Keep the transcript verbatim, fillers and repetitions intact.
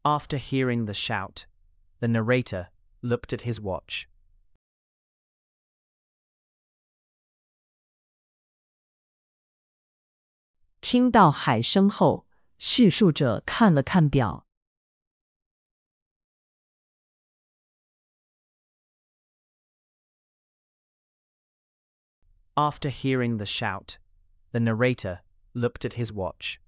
After hearing the shout, the narrator looked at his watch. 听到海声后，叙述者看了看表。 After hearing the shout, the narrator looked at his watch.